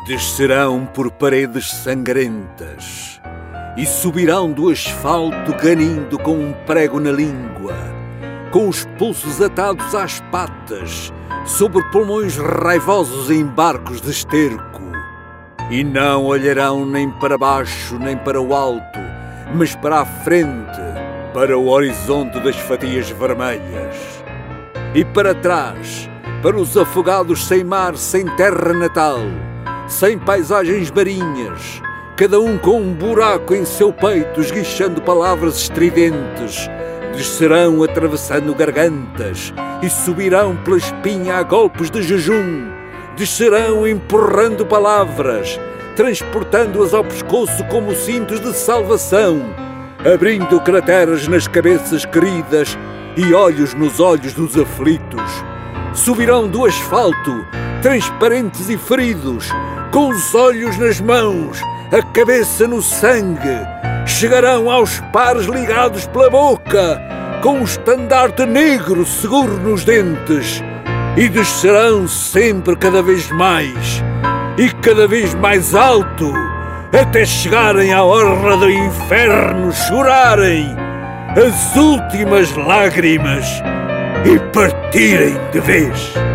Descerão por paredes sangrentas e subirão do asfalto ganindo com um prego na língua, com os pulsos atados às patas, sobre pulmões raivosos em barcos de esterco. E não olharão nem para baixo nem para o alto, mas para a frente, para o horizonte das fatias vermelhas. E para trás, para os afogados sem mar, sem terra natal, sem paisagens marinhas, cada um com um buraco em seu peito, esguichando palavras estridentes. Descerão atravessando gargantas e subirão pela espinha a golpes de jejum. Descerão empurrando palavras, transportando-as ao pescoço como cintos de salvação, abrindo crateras nas cabeças queridas e olhos nos olhos dos aflitos. Subirão do asfalto, transparentes e feridos, com os olhos nas mãos, a cabeça no sangue. Chegarão aos pares ligados pela boca, com um estandarte negro seguro nos dentes, e descerão sempre cada vez mais, e cada vez mais alto, até chegarem à orla do inferno, chorarem as últimas lágrimas e partirem de vez.